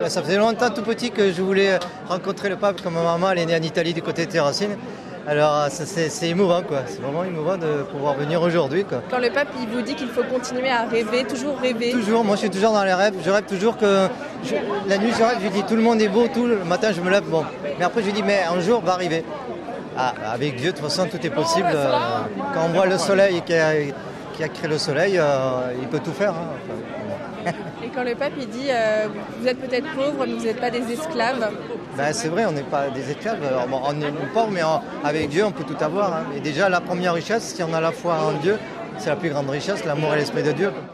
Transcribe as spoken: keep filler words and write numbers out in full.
Ben, ça faisait longtemps tout petit que je voulais rencontrer le pape, comme ma maman elle est née en Italie du côté de Terracine. Alors ça, c'est, c'est émouvant, quoi. C'est vraiment émouvant de pouvoir venir aujourd'hui, quoi. Quand le pape il vous dit qu'il faut continuer à rêver, toujours rêver. Toujours, moi je suis toujours dans les rêves. Je rêve toujours que je, la nuit je rêve, je dis tout le monde est beau, tout le matin je me lève, bon. Mais après je dis mais un jour va arriver. Ah, avec Dieu de toute façon tout est possible. Euh, quand on voit le soleil qui a, qui a créé le soleil, euh, il peut tout faire. Hein. Et quand le pape il dit euh, vous êtes peut-être pauvres mais vous n'êtes pas des esclaves. Ben, c'est vrai, on n'est pas des esclaves. Alors, bon, on est pauvres, mais on, avec Dieu on peut tout avoir. Hein. Et déjà la première richesse, si on a la foi en Dieu, c'est la plus grande richesse, l'amour et l'esprit de Dieu.